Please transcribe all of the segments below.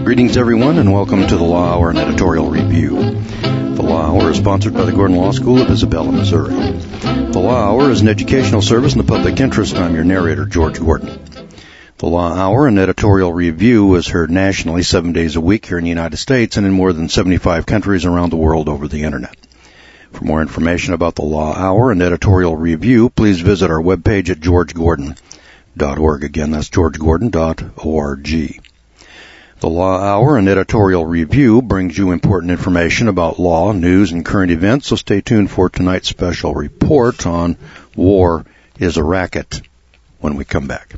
Greetings, everyone, and welcome to the Law Hour and Editorial Review. The Law Hour is sponsored by the Gordon Law School of Isabella, Missouri. The Law Hour is an educational service in the public interest. I'm your narrator, George Gordon. The Law Hour and Editorial Review is heard nationally 7 days a week here in the United States and in more than 75 countries around the world over the Internet. For more information about the Law Hour and Editorial Review, please visit our webpage at georgegordon.org. Again, that's georgegordon.org. The Law Hour and Editorial Review brings you important information about law, news, and current events, so stay tuned for tonight's special report on War is a Racket when we come back.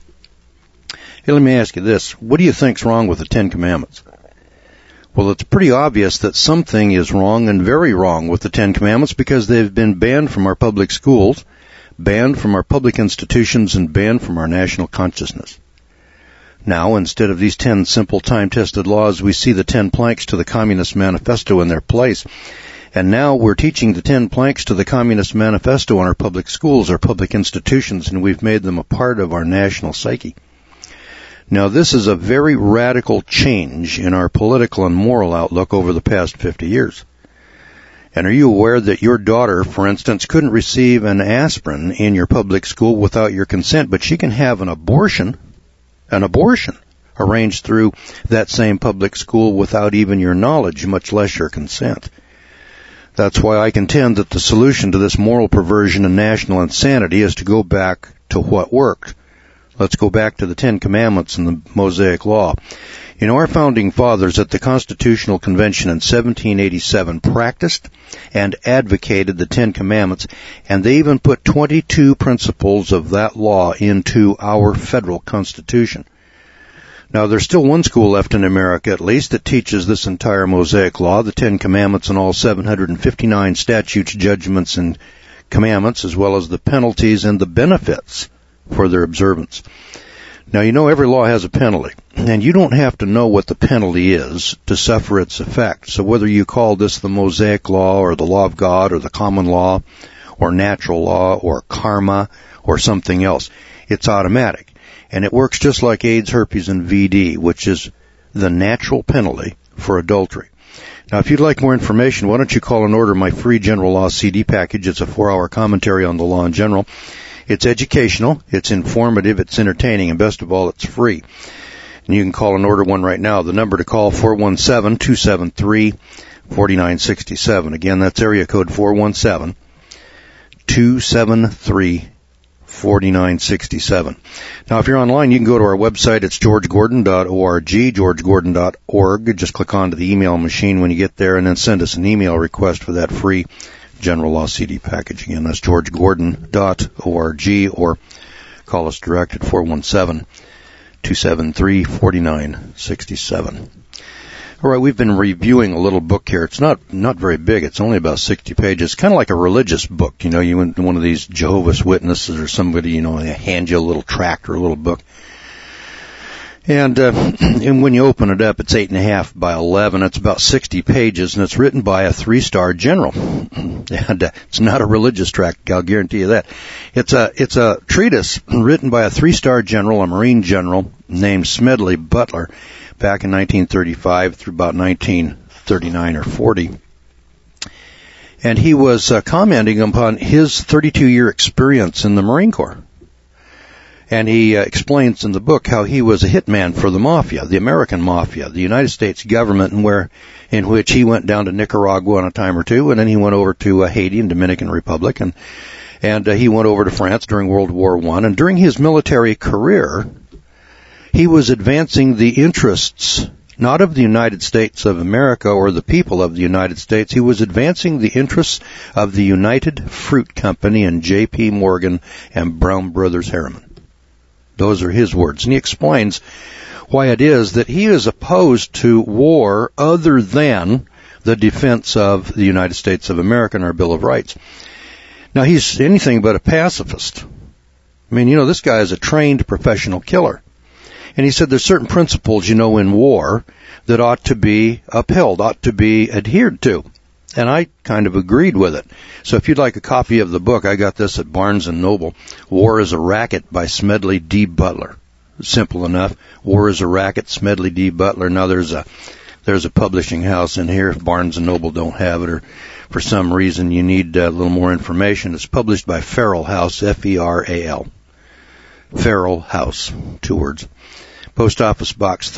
Hey, let me ask you this. What do you think's wrong with the Ten Commandments? Well, it's pretty obvious that something is wrong and very wrong with the Ten Commandments because they've been banned from our public schools, banned from our public institutions, and banned from our national consciousness. Now, instead of these 10 simple time-tested laws, we see the 10 planks to the Communist Manifesto in their place. And now we're teaching the 10 planks to the Communist Manifesto in our public schools, our public institutions, and we've made them a part of our national psyche. Now, this is a very radical change in our political and moral outlook over the past 50 years. And are you aware that your daughter, for instance, couldn't receive an aspirin in your public school without your consent, but she can have an abortion arranged through that same public school without even your knowledge, much less your consent? That's why I contend that the solution to this moral perversion and national insanity is to go back to what worked. Let's go back to the Ten Commandments and the Mosaic Law. You know, our founding fathers at the Constitutional Convention in 1787 practiced and advocated the Ten Commandments, and they even put 22 principles of that law into our federal Constitution. Now, there's still one school left in America, at least, that teaches this entire Mosaic Law, the Ten Commandments and all 759 statutes, judgments, and commandments, as well as the penalties and the benefits for their observance. Now, you know every law has a penalty, and you don't have to know what the penalty is to suffer its effect. So whether you call this the Mosaic Law or the Law of God or the Common Law or Natural Law or Karma or something else, it's automatic. And it works just like AIDS, herpes, and VD, which is the natural penalty for adultery. Now, if you'd like more information, why don't you call and order my free General Law CD package. It's a 4-hour commentary on the law in general. It's educational, it's informative, it's entertaining, and best of all, it's free. And you can call and order one right now. The number to call, 417-273-4967. Again, that's area code 417-273-4967. Now, if you're online, you can go to our website. It's georgegordon.org, georgegordon.org. Just click onto the email machine when you get there, and then send us an email request for that free General Law CD package. Again, that's georgegordon.org, or call us direct at 417-273-4967. All right, we've been reviewing a little book here. It's not very big. It's only about 60 pages. Kind of like a religious book. You know, you went to one of these Jehovah's Witnesses or somebody, you know, they hand you a little tract or a little book. And when you open it up, it's 8.5 by 11. It's about 60 pages, and it's written by a 3-star general. And it's not a religious tract, I'll guarantee you that. It's a treatise written by a 3-star general, a Marine general named Smedley Butler, back in 1935 through about 1939 or 40. And he was commenting upon his 32-year experience in the Marine Corps. And he explains in the book how he was a hitman for the mafia, the American mafia, the United States government, in which he went down to Nicaragua on a time or two, and then he went over to Haiti and Dominican Republic, and he went over to France during World War I. And during his military career, he was advancing the interests not of the United States of America or the people of the United States. He was advancing the interests of the United Fruit Company and J.P. Morgan and Brown Brothers Harriman. Those are his words. And he explains why it is that he is opposed to war other than the defense of the United States of America and our Bill of Rights. Now, he's anything but a pacifist. I mean, you know, this guy is a trained professional killer. And he said there's certain principles, you know, in war that ought to be upheld, ought to be adhered to. And I kind of agreed with it. So if you'd like a copy of the book, I got this at Barnes & Noble, War is a Racket by Smedley D. Butler. simple enough. War is a Racket, Smedley D. Butler. Now there's a publishing house in here. If Barnes & Noble don't have it, or for some reason you need a little more information, it's published by Feral House, F-E-R-A-L. Feral House, 2 words. Post Office Box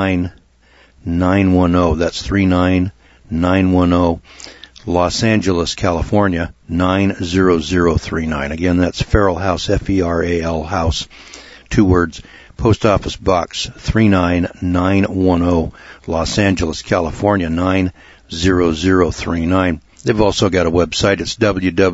39910. That's 39910. Los Angeles, California, 90039. Again, that's Feral House, F-E-R-A-L House, 2 words. Post Office Box 39910, Los Angeles, California, 90039. They've also got a website. It's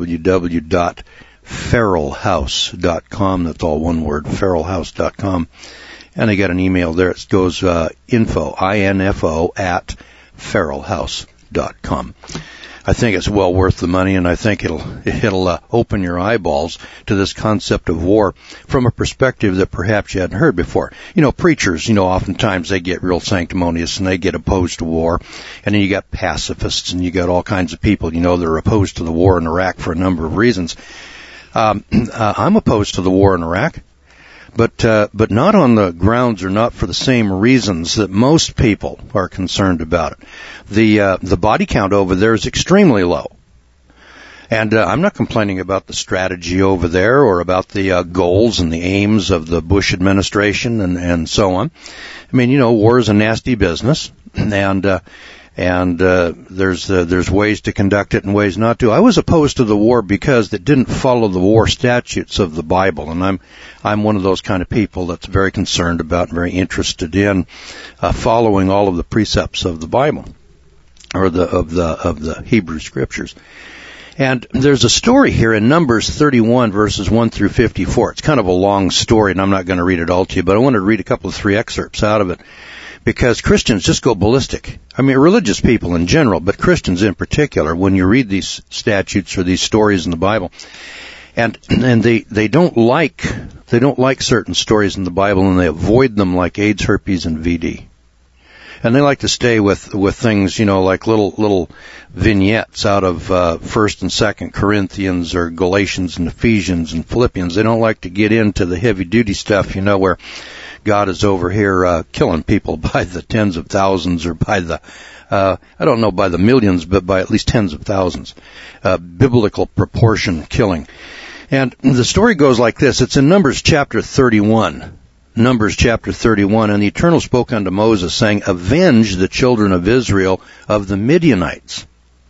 www.feralhouse.com. That's all one word, feralhouse.com. And they got an email there. It goes info, I-N-F-O, at feralhouse.com. I think it's well worth the money, and I think it'll open your eyeballs to this concept of war from a perspective that perhaps you hadn't heard before. You know, preachers, oftentimes they get real sanctimonious and they get opposed to war, and then you got pacifists and you got all kinds of people, that are opposed to the war in Iraq for a number of reasons. I'm opposed to the war in Iraq. But not on the grounds or not for the same reasons that most people are concerned about it. The body count over there is extremely low. And I'm not complaining about the strategy over there or about the goals and the aims of the Bush administration and so on. I mean, war is a nasty business, and there's ways to conduct it and ways not to. I was opposed to the war because it didn't follow the war statutes of the Bible, and I'm one of those kind of people that's very concerned about and very interested in following all of the precepts of the Bible, or of the Hebrew Scriptures. And there's a story here in Numbers 31, verses 1 through 54. It's kind of a long story, and I'm not going to read it all to you, but I wanted to read a couple of 3 excerpts out of it, because Christians just go ballistic. I mean, religious people in general, but Christians in particular, when you read these statutes or these stories in the Bible, and they don't like certain stories in the Bible, and they avoid them like AIDS, herpes, and VD. And they like to stay with things, like little vignettes out of 1st and 2nd Corinthians or Galatians and Ephesians and Philippians. They don't like to get into the heavy duty stuff, where God is over here killing people by the tens of thousands, or by the I don't know by the millions, but by at least tens of thousands. Biblical proportion killing. And the story goes like this. It's in Numbers chapter 31. Numbers chapter 31, and the Eternal spoke unto Moses, saying, Avenge the children of Israel of the Midianites.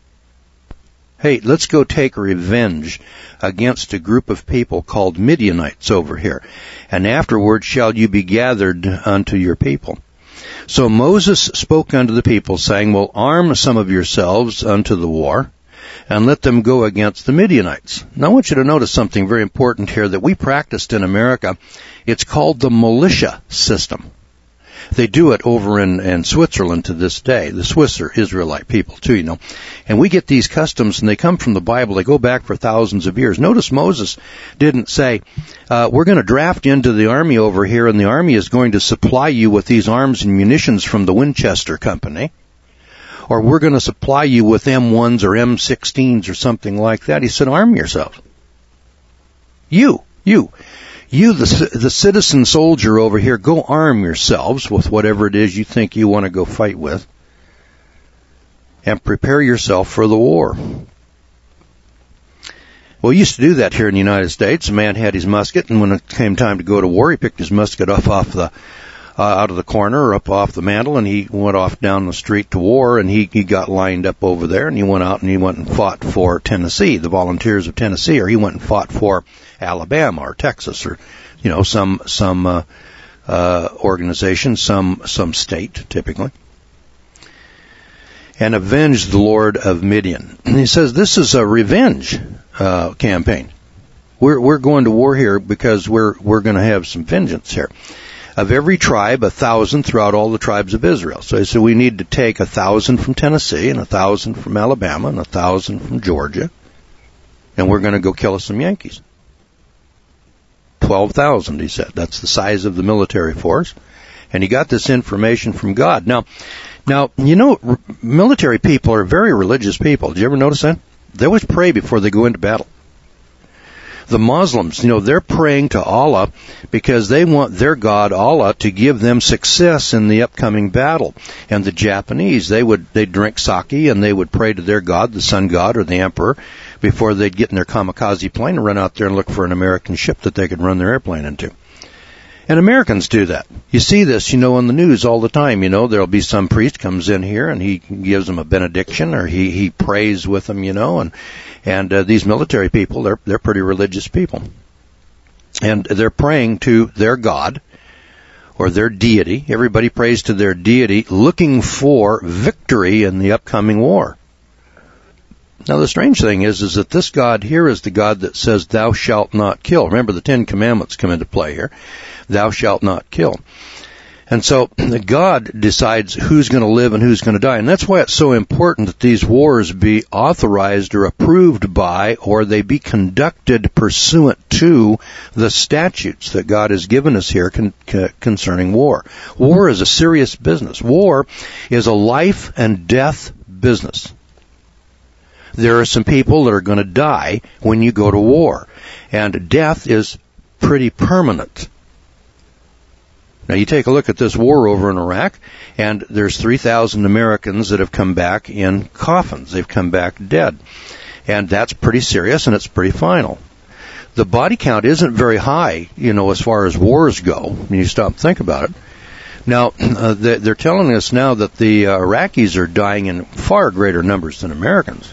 Hey, let's go take revenge against a group of people called Midianites over here. And afterward shall you be gathered unto your people. So Moses spoke unto the people, saying, Well, arm some of yourselves unto the war, and let them go against the Midianites. Now I want you to notice something very important here that we practiced in America. It's called the militia system. They do it over in Switzerland to this day. The Swiss are Israelite people too, And we get these customs, and they come from the Bible. They go back for thousands of years. Notice Moses didn't say, we're going to draft into the army over here, and the army is going to supply you with these arms and munitions from the Winchester Company. Or we're going to supply you with M1s or M16s or something like that. He said, arm yourselves. You, the citizen soldier over here, go arm yourselves with whatever it is you think you want to go fight with, and prepare yourself for the war. Well, we used to do that here in the United States. A man had his musket, and when it came time to go to war, he picked his musket off out of the corner or up off the mantle, and he went off down the street to war, and he got lined up over there, and he went out and he went and fought for Tennessee, the Volunteers of Tennessee, or he went and fought for Alabama or Texas, or some organization, some state typically, and avenged the Lord of Midian. And he says this is a revenge campaign. We're going to war here because we're going to have some vengeance here. Of every tribe, 1,000 throughout all the tribes of Israel. So he said we need to take 1,000 from Tennessee, and 1,000 from Alabama, and 1,000 from Georgia, and we're going to go kill us some Yankees. 12,000, he said. That's the size of the military force. And he got this information from God. Now, military people are very religious people. Did you ever notice that? They always pray before they go into battle. The Muslims, they're praying to Allah because they want their God, Allah, to give them success in the upcoming battle. And the Japanese, they'd drink sake and they would pray to their God, the sun god or the emperor, before they'd get in their kamikaze plane and run out there and look for an American ship that they could run their airplane into. And Americans do that. You see this, in the news all the time. There'll be some priest comes in here and he gives them a benediction, or he prays with them, and these military people, they're pretty religious people. And they're praying to their God or their deity. Everybody prays to their deity, looking for victory in the upcoming war. Now, the strange thing is that this God here is the God that says, thou shalt not kill. Remember, the 10 Commandments come into play here. Thou shalt not kill. And so God decides who's going to live and who's going to die. And that's why it's so important that these wars be authorized or approved by, or they be conducted pursuant to the statutes that God has given us here concerning war. War is a serious business. War is a life and death business. There are some people that are going to die when you go to war. And death is pretty permanent. Now, you take a look at this war over in Iraq, and there's 3,000 Americans that have come back in coffins. They've come back dead. And that's pretty serious, and it's pretty final. The body count isn't very high, as far as wars go, when you stop and think about it. Now, they're telling us now that the Iraqis are dying in far greater numbers than Americans.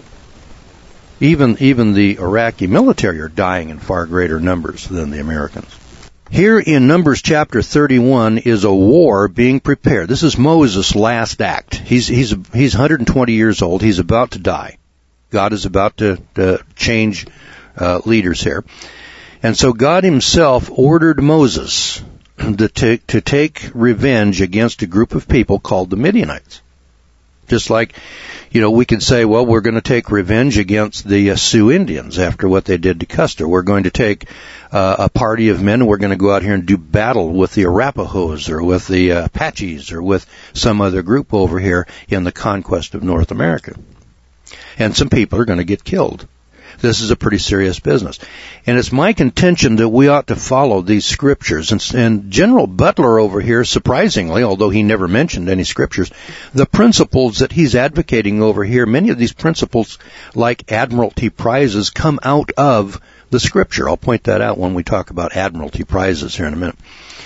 Even the Iraqi military are dying in far greater numbers than the Americans. Here in Numbers chapter 31 is a war being prepared. This is Moses' last act. He's 120 years old. He's about to die. God is about to change leaders here. And so God himself ordered Moses to take revenge against a group of people called the Midianites. Just like, we could say, well, we're going to take revenge against the Sioux Indians after what they did to Custer. We're going to take a party of men and we're going to go out here and do battle with the Arapahoes or with the Apaches or with some other group over here in the conquest of North America. And some people are going to get killed. This is a pretty serious business. And it's my contention that we ought to follow these scriptures. And General Butler over here, surprisingly, although he never mentioned any scriptures, the principles that he's advocating over here, many of these principles, like admiralty prizes, come out of the scripture. I'll point that out when we talk about admiralty prizes here in a minute.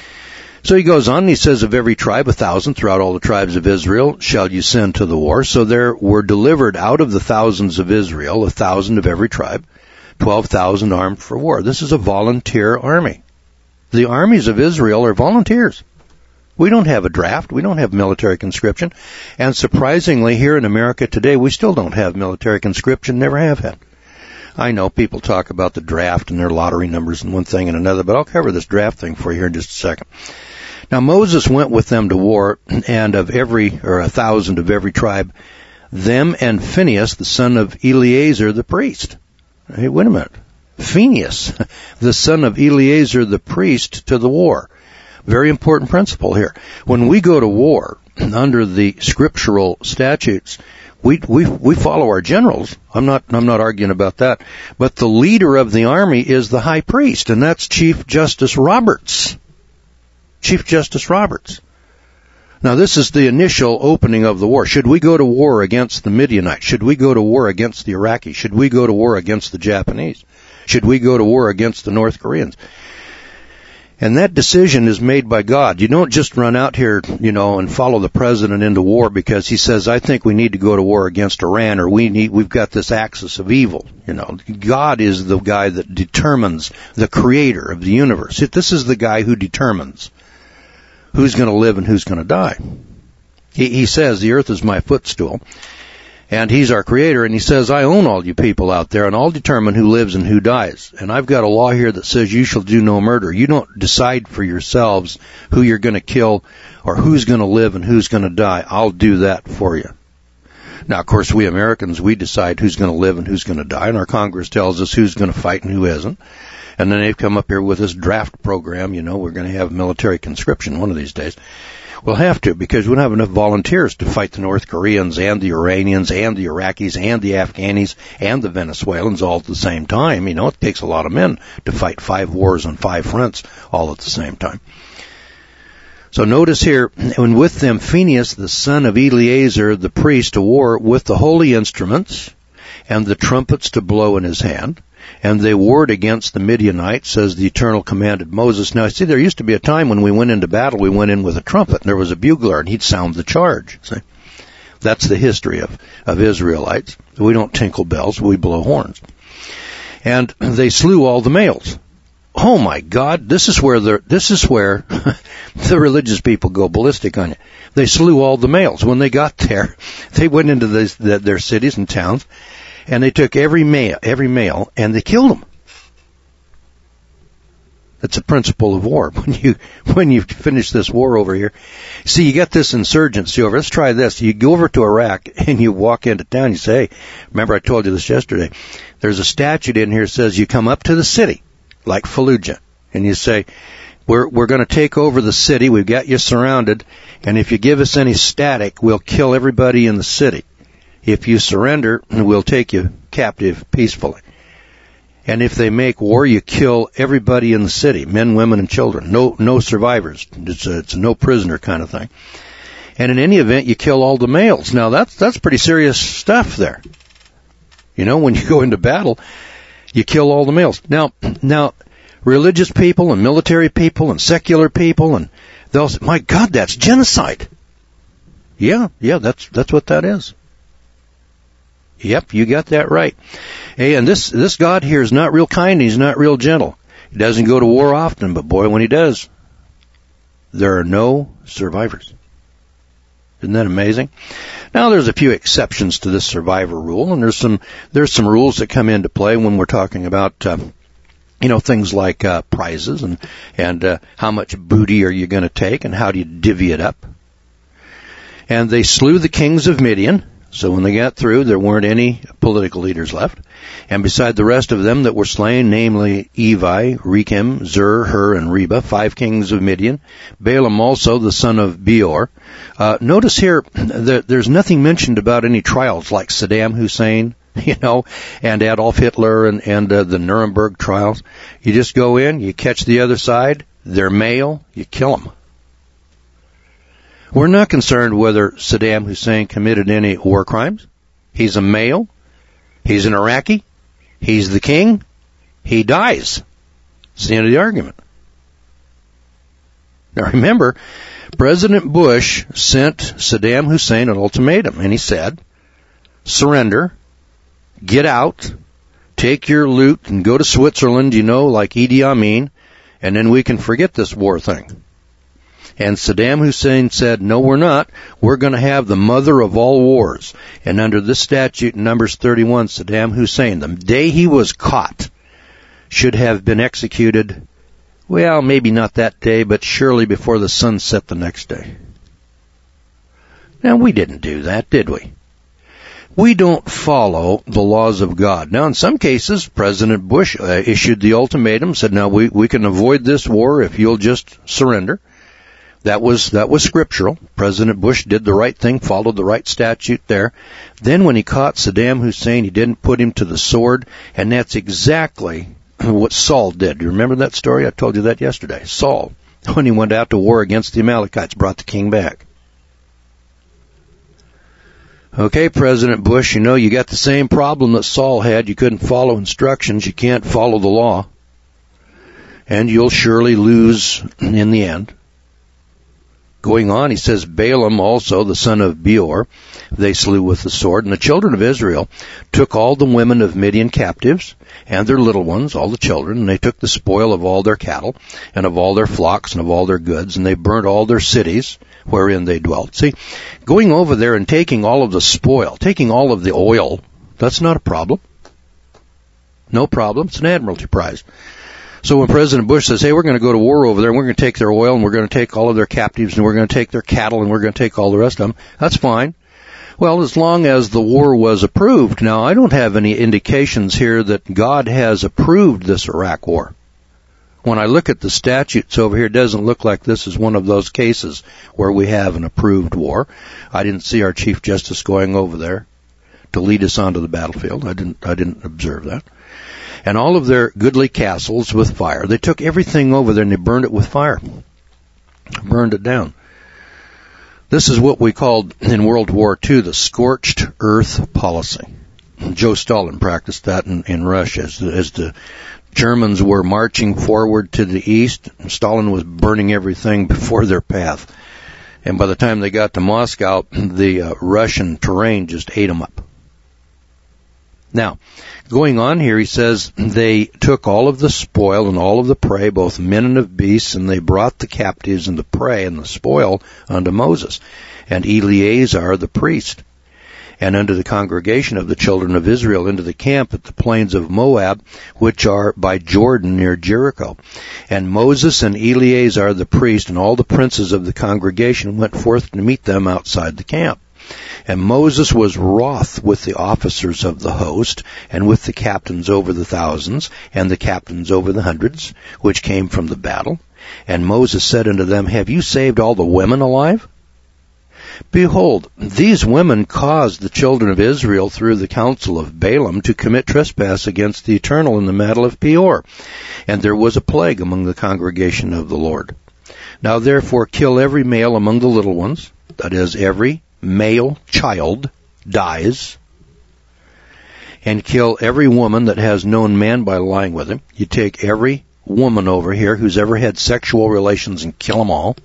So he goes on and he says, of every tribe 1,000 throughout all the tribes of Israel shall you send to the war. So there were delivered out of the thousands of Israel 1,000 of every tribe, 12,000 armed for war. This is a volunteer army. The armies of Israel are volunteers. We don't have a draft. We don't have military conscription. And surprisingly, here in America today, we still don't have military conscription, never have had. I know people talk about the draft and their lottery numbers and one thing and another, but I'll cover this draft thing for you here in just a second. Now, Moses went with them to war, and of 1,000 of every tribe, them and Phinehas, the son of Eleazar the priest. Hey, wait a minute. Phinehas, the son of Eleazar the priest, to the war. Very important principle here. When we go to war, under the scriptural statutes, we follow our generals. I'm not arguing about that. But the leader of the army is the high priest, and that's Chief Justice Roberts. Chief Justice Roberts. Now, this is the initial opening of the war. Should we go to war against the Midianites? Should we go to war against the Iraqis? Should we go to war against the Japanese? Should we go to war against the North Koreans? And that decision is made by God. You don't just run out here, and follow the president into war because he says, I think we need to go to war against Iran, or we've got this axis of evil. God is the guy that determines, the creator of the universe. This is the guy who determines who's going to live and who's going to die. He says, the earth is my footstool. And he's our creator, and he says, I own all you people out there, and I'll determine who lives and who dies. And I've got a law here that says you shall do no murder. You don't decide for yourselves who you're going to kill or who's going to live and who's going to die. I'll do that for you. Now, of course, we Americans, we decide who's going to live and who's going to die, and our Congress tells us who's going to fight and who isn't. And then they've come up here with this draft program, we're going to have military conscription one of these days. We'll have to, because we don't have enough volunteers to fight the North Koreans and the Iranians and the Iraqis and the Afghanis and the Venezuelans all at the same time. It takes a lot of men to fight 5 wars on 5 fronts all at the same time. So notice here, and with them Phinehas, the son of Eleazar, the priest, to war with the holy instruments and the trumpets to blow in his hand. And they warred against the Midianites, as the Eternal commanded Moses. Now, see, there used to be a time when we went into battle, we went in with a trumpet, and there was a bugler, and he'd sound the charge. See? That's the history of Israelites. We don't tinkle bells, we blow horns. And they slew all the males. Oh my God, this is where the religious people go ballistic on you. They slew all the males. When they got there, they went into their cities and towns, and they took every male, and they killed them. That's a principle of war. When you finish this war over here, see, you got this insurgency over. Let's try this. You go over to Iraq and you walk into town. You say, hey, remember I told you this yesterday. There's a statute in here that says you come up to the city, like Fallujah, and you say, we're going to take over the city. We've got you surrounded, and if you give us any static, we'll kill everybody in the city. If you surrender, we'll take you captive peacefully. And if they make war, you kill everybody in the city, men, women, and children. No survivors. It's a no prisoner kind of thing. And in any event, you kill all the males. Now that's pretty serious stuff there. When you go into battle, you kill all the males. Now, religious people and military people and secular people, and they'll say, my God, that's genocide. Yeah, that's what that is. Yep, you got that right. Hey, and this God here is not real kind. He's not real gentle. He doesn't go to war often, but boy, when he does, there are no survivors. Isn't that amazing? Now, there's a few exceptions to this survivor rule, and there's some rules that come into play when we're talking about things like prizes and how much booty are you going to take and how do you divvy it up. And they slew the kings of Midian. So when they got through, there weren't any political leaders left. And beside the rest of them that were slain, namely Evi, Rechem, Zur, Hur, and Reba, 5 kings of Midian. Balaam also, the son of Beor. Notice here that there's nothing mentioned about any trials like Saddam Hussein, and Adolf Hitler and the Nuremberg trials. You just go in, you catch the other side, they're male, you kill them. We're not concerned whether Saddam Hussein committed any war crimes. He's a male. He's an Iraqi. He's the king. He dies. It's the end of the argument. Now remember, President Bush sent Saddam Hussein an ultimatum, and he said, surrender, get out, take your loot, and go to Switzerland, like Idi Amin, and then we can forget this war thing. And Saddam Hussein said, no, we're not. We're going to have the mother of all wars. And under this statute in Numbers 31, Saddam Hussein, the day he was caught, should have been executed, well, maybe not that day, but surely before the sun set the next day. Now, we didn't do that, did we? We don't follow the laws of God. Now, in some cases, President Bush issued the ultimatum, said, now, we can avoid this war if you'll just surrender. That was scriptural. President Bush did the right thing, followed the right statute there. Then when he caught Saddam Hussein, he didn't put him to the sword, and that's exactly what Saul did. Do you remember that story? I told you that yesterday. Saul, when he went out to war against the Amalekites, brought the king back. Okay, President Bush, you got the same problem that Saul had. You couldn't follow instructions. You can't follow the law. And you'll surely lose in the end. Going on, he says, Balaam also, the son of Beor, they slew with the sword. And the children of Israel took all the women of Midian captives, and their little ones, all the children, and they took the spoil of all their cattle, and of all their flocks, and of all their goods, and they burnt all their cities wherein they dwelt. See, going over there and taking all of the spoil, taking all of the oil, that's not a problem. No problem. It's an admiralty prize. So when President Bush says, hey, we're going to go to war over there, and we're going to take their oil, and we're going to take all of their captives, and we're going to take their cattle, and we're going to take all the rest of them, that's fine. Well, as long as the war was approved. Now, I don't have any indications here that God has approved this Iraq war. When I look at the statutes over here, it doesn't look like this is one of those cases where we have an approved war. I didn't see our Chief Justice going over there to lead us onto the battlefield. I didn't observe that. And all of their goodly castles with fire. They took everything over there and they burned it with fire. Burned it down. This is what we called in World War II the scorched earth policy. Joe Stalin practiced that in Russia as the Germans were marching forward to the east. Stalin was burning everything before their path. And by the time they got to Moscow, the Russian terrain just ate them up. Now, going on here, he says, they took all of the spoil and all of the prey, both men and of beasts, and they brought the captives and the prey and the spoil unto Moses and Eleazar the priest, and unto the congregation of the children of Israel into the camp at the plains of Moab, which are by Jordan near Jericho. And Moses and Eleazar the priest and all the princes of the congregation went forth to meet them outside the camp. And Moses was wroth with the officers of the host, and with the captains over the thousands, and the captains over the hundreds, which came from the battle. And Moses said unto them, Have you saved all the women alive? Behold, these women caused the children of Israel through the counsel of Balaam to commit trespass against the Eternal in the battle of Peor. And there was a plague among the congregation of the Lord. Now therefore kill every male among the little ones, that is, every male child dies, and kill every woman that has known man by lying with him. You take every woman over here who's ever had sexual relations and kill them all.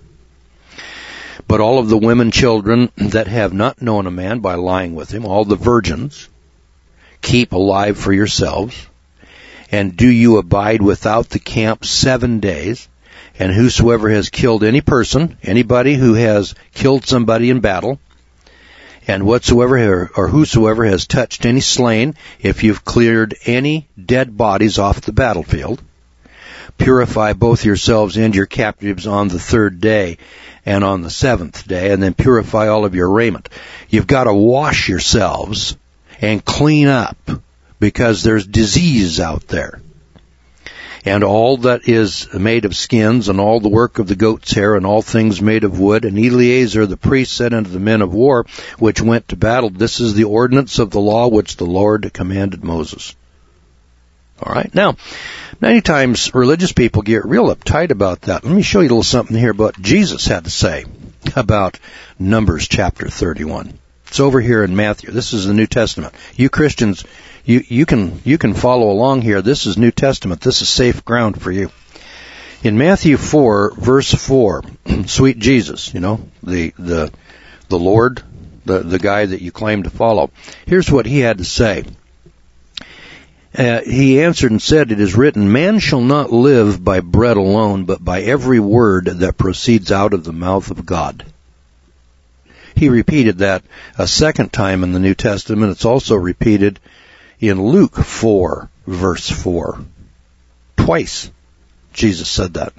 But all of the women children that have not known a man by lying with him, all the virgins, keep alive for yourselves. And do you abide without the camp 7 days. And whosoever has killed any person, anybody who has killed somebody in battle, and whatsoever or whosoever has touched any slain, if you've cleared any dead bodies off the battlefield, purify both yourselves and your captives on the 3rd day and on the 7th day, and then purify all of your raiment. You've got to wash yourselves and clean up, because there's disease out there. And all that is made of skins, and all the work of the goat's hair, and all things made of wood. And Eleazar the priest said unto the men of war, which went to battle, This is the ordinance of the law which the Lord commanded Moses. All right. Now, many times religious people get real uptight about that. Let me show you a little something here about what Jesus had to say about Numbers chapter 31. It's over here in Matthew. This is the New Testament. You Christians, you can follow along here. This is New Testament. This is safe ground for you. In Matthew 4, verse 4, sweet Jesus, the Lord, the guy that you claim to follow. Here's what he had to say. He answered and said, It is written, Man shall not live by bread alone, but by every word that proceeds out of the mouth of God. He repeated that a second time in the New Testament. It's also repeated in Luke 4, verse 4. Twice Jesus said that.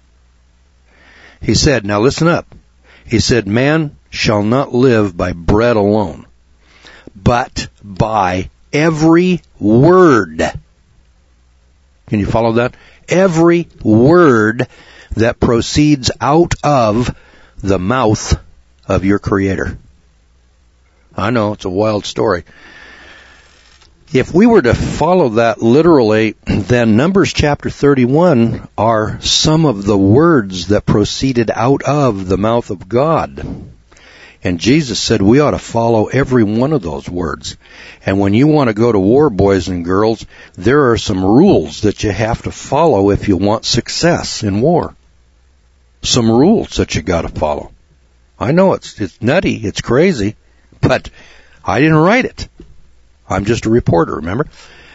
He said, now listen up. He said, Man shall not live by bread alone, but by every word. Can you follow that? Every word that proceeds out of the mouth of your Creator. I know, it's a wild story. If we were to follow that literally, then Numbers chapter 31 are some of the words that proceeded out of the mouth of God. And Jesus said we ought to follow every one of those words. And when you want to go to war, boys and girls, there are some rules that you have to follow if you want success in war. Some rules that you got to follow. I know it's nutty, it's crazy, but I didn't write it. I'm just a reporter, remember?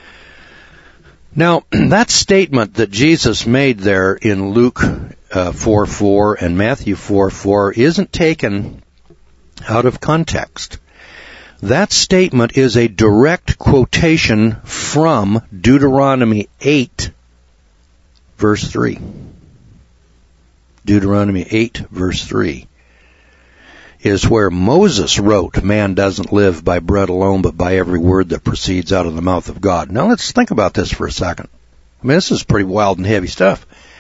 Now, that statement that Jesus made there in Luke 4:4 and Matthew 4:4 isn't taken out of context. That statement is a direct quotation from Deuteronomy 8, verse 3. Deuteronomy 8, verse 3. Is where Moses wrote, man doesn't live by bread alone, but by every word that proceeds out of the mouth of God. Now let's think about this for a second. I mean, this is pretty wild and heavy stuff.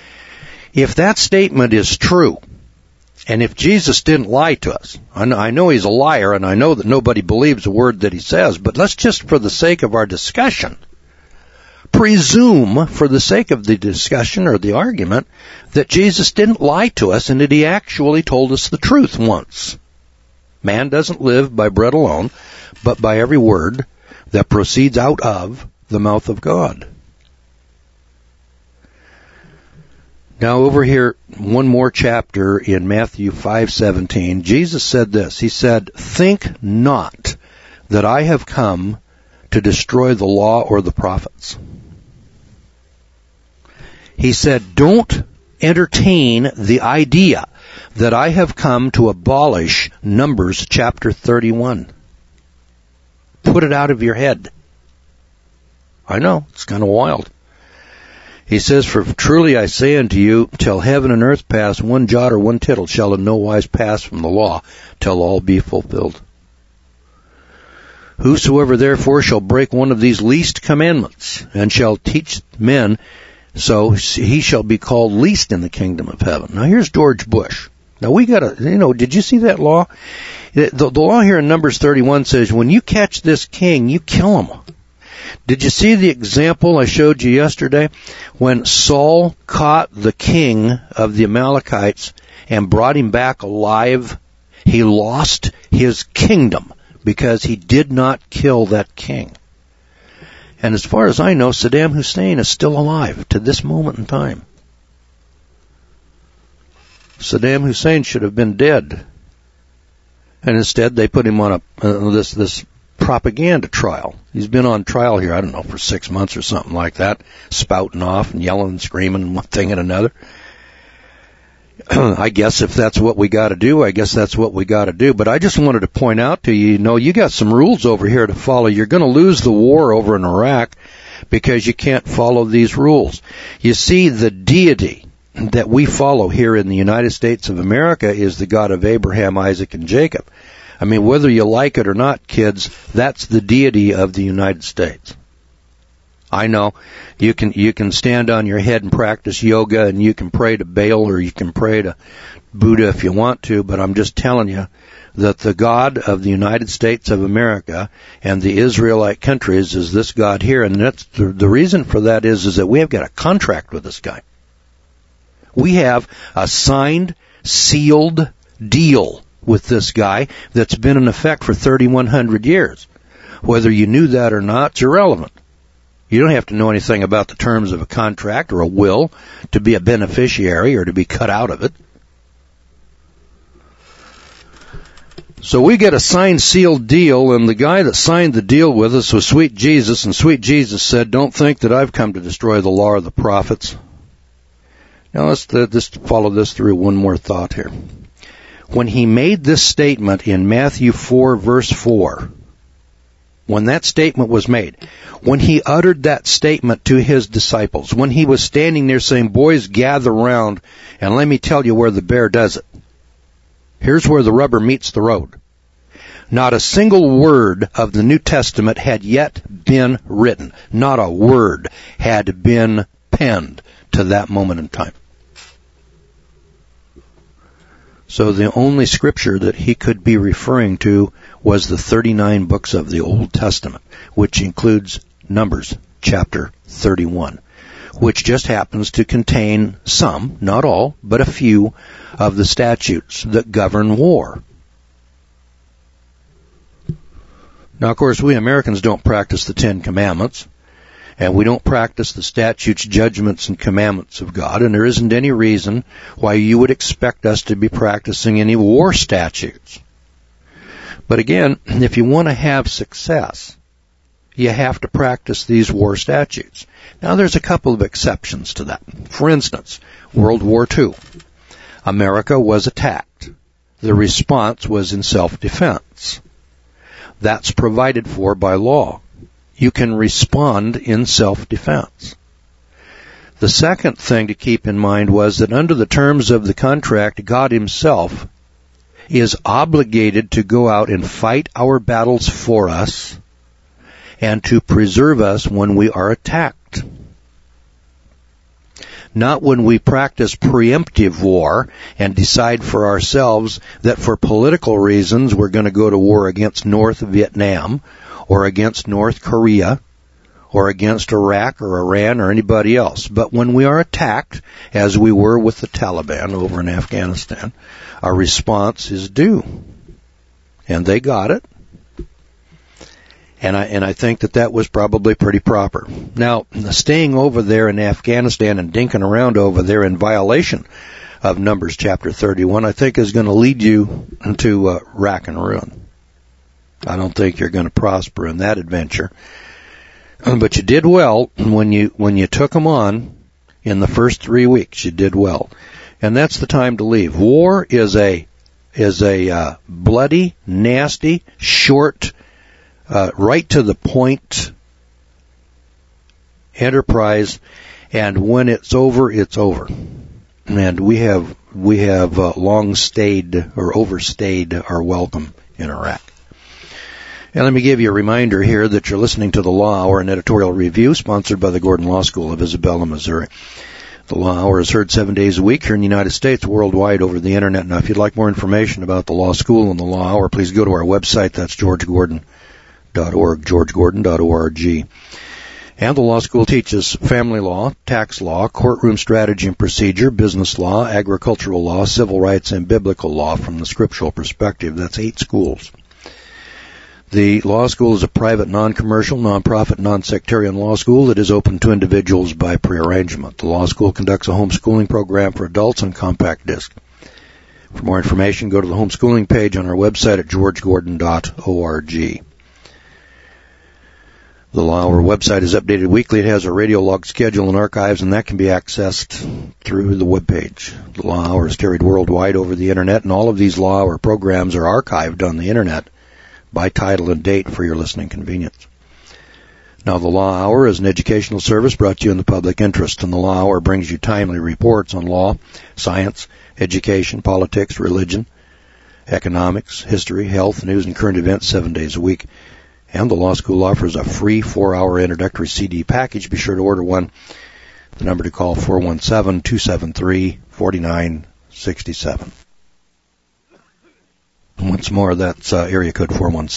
If that statement is true, and if Jesus didn't lie to us, I know he's a liar, and I know that nobody believes a word that he says, but let's just, for the sake of our discussion, presume, for the sake of the discussion or the argument, that Jesus didn't lie to us and that he actually told us the truth once. Man doesn't live by bread alone, but by every word that proceeds out of the mouth of God. Now over here, one more chapter in Matthew 5:17, Jesus said this. He said, "Think not that I have come to destroy the law or the prophets." He said, don't entertain the idea that I have come to abolish Numbers chapter 31. Put it out of your head. I know, it's kind of wild. He says, "For truly I say unto you, till heaven and earth pass, one jot or one tittle shall in no wise pass from the law, till all be fulfilled. Whosoever therefore shall break one of these least commandments, and shall teach men, so he shall be called least in the kingdom of heaven." Now here's George Bush. Now we gotta, did you see that law? The law here in Numbers 31 says, when you catch this king, you kill him. Did you see the example I showed you yesterday? When Saul caught the king of the Amalekites and brought him back alive, he lost his kingdom because he did not kill that king. And as far as I know, Saddam Hussein is still alive to this moment in time. Saddam Hussein should have been dead. And instead they put him on this propaganda trial. He's been on trial here, I don't know, for 6 months or something like that, spouting off and yelling and screaming and one thing and another. I guess if that's what we got to do, I guess that's what we got to do. But I just wanted to point out to you, you got some rules over here to follow. You're going to lose the war over in Iraq because you can't follow these rules. You see, the deity that we follow here in the United States of America is the God of Abraham, Isaac, and Jacob. I mean, whether you like it or not, kids, that's the deity of the United States. I know you can stand on your head and practice yoga, and you can pray to Baal or you can pray to Buddha if you want to, but I'm just telling you that the God of the United States of America and the Israelite countries is this God here, and that's the reason for that is that we have got a contract with this guy. We have a signed, sealed deal with this guy that's been in effect for 3,100 years. Whether you knew that or not, it's irrelevant. You don't have to know anything about the terms of a contract or a will to be a beneficiary or to be cut out of it. So we get a signed, sealed deal, and the guy that signed the deal with us was Sweet Jesus, and Sweet Jesus said, "Don't think that I've come to destroy the law or the prophets." Now let's just follow this through one more thought here. When he made this statement in Matthew 4, verse 4, when that statement was made, when he uttered that statement to his disciples, when he was standing there saying, "Boys, gather round, and let me tell you where the bear does it." Here's where the rubber meets the road. Not a single word of the New Testament had yet been written. Not a word had been penned to that moment in time. So the only scripture that he could be referring to was the 39 books of the Old Testament, which includes Numbers chapter 31, which just happens to contain some, not all, but a few of the statutes that govern war. Now, of course, we Americans don't practice the Ten Commandments, and we don't practice the statutes, judgments, and commandments of God, and there isn't any reason why you would expect us to be practicing any war statutes. But again, if you want to have success, you have to practice these war statutes. Now, there's a couple of exceptions to that. For instance, World War II. America was attacked. The response was in self-defense. That's provided for by law. You can respond in self-defense. The second thing to keep in mind was that under the terms of the contract, God himself is obligated to go out and fight our battles for us and to preserve us when we are attacked. not when we practice preemptive war and decide for ourselves that for political reasons we're going to go to war against North Vietnam or against North Korea or against Iraq or Iran or anybody else. But when we are attacked, as we were with the Taliban over in Afghanistan, our response is due. And they got it. And I think that was probably pretty proper. Now, staying over there in Afghanistan and dinking around over there in violation of Numbers chapter 31, I think is going to lead you into rack and ruin. I don't think you're going to prosper in that adventure. But you did well when you took them on in the first 3 weeks. You did well, and that's the time to leave. War is a bloody, nasty, short, right to the point enterprise, and when it's over, it's over. And we have long stayed or overstayed our welcome in Iraq. And let me give you a reminder here that you're listening to the Law Hour, an editorial review sponsored by the Gordon Law School of Isabella, Missouri. The Law Hour is heard 7 days a week here in the United States, worldwide over the Internet. Now, if you'd like more information about the Law School and the Law Hour, please go to our website. That's georgegordon.org, georgegordon.org. And the Law School teaches family law, tax law, courtroom strategy and procedure, business law, agricultural law, civil rights, and biblical law from the scriptural perspective. That's 8 schools. The law school is a private, non-commercial, non-profit, non-sectarian law school that is open to individuals by prearrangement. The law school conducts a homeschooling program for adults on compact disc. For more information, go to the homeschooling page on our website at georgegordon.org. The Law Hour website is updated weekly. It has a radio log schedule and archives, and that can be accessed through the webpage. The Law Hour is carried worldwide over the Internet, and all of these Law Hour programs are archived on the Internet by title and date for your listening convenience. Now, the Law Hour is an educational service brought to you in the public interest, and the Law Hour brings you timely reports on law, science, education, politics, religion, economics, history, health, news, and current events 7 days a week. And the Law School offers a free 4-hour introductory CD package. Be sure to order one. The number to call, 417-273-4967. Once more, that's area code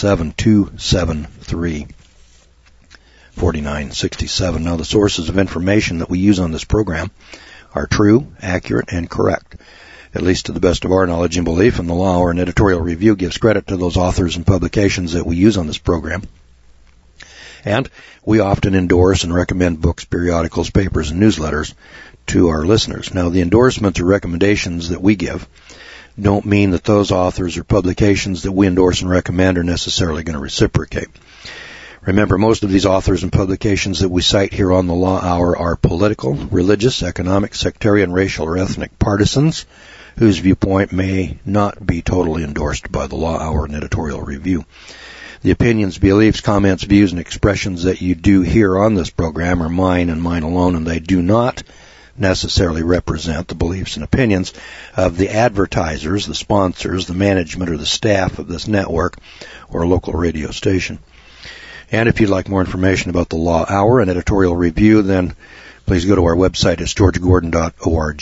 417-273-4967. Now, the sources of information that we use on this program are true, accurate, and correct, at least to the best of our knowledge and belief, and the Law Hour and editorial review gives credit to those authors and publications that we use on this program. And we often endorse and recommend books, periodicals, papers, and newsletters to our listeners. Now, the endorsements or recommendations that we give don't mean that those authors or publications that we endorse and recommend are necessarily going to reciprocate. Remember, most of these authors and publications that we cite here on the Law Hour are political, religious, economic, sectarian, racial, or ethnic partisans whose viewpoint may not be totally endorsed by the Law Hour and editorial review. The opinions, beliefs, comments, views, and expressions that you do hear on this program are mine and mine alone, and they do not necessarily represent the beliefs and opinions of the advertisers, the sponsors, the management, or the staff of this network or local radio station. And if you'd like more information about the Law Hour and editorial review, then please go to our website. It's georgegordon.org,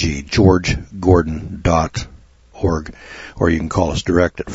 georgegordon.org, or you can call us direct at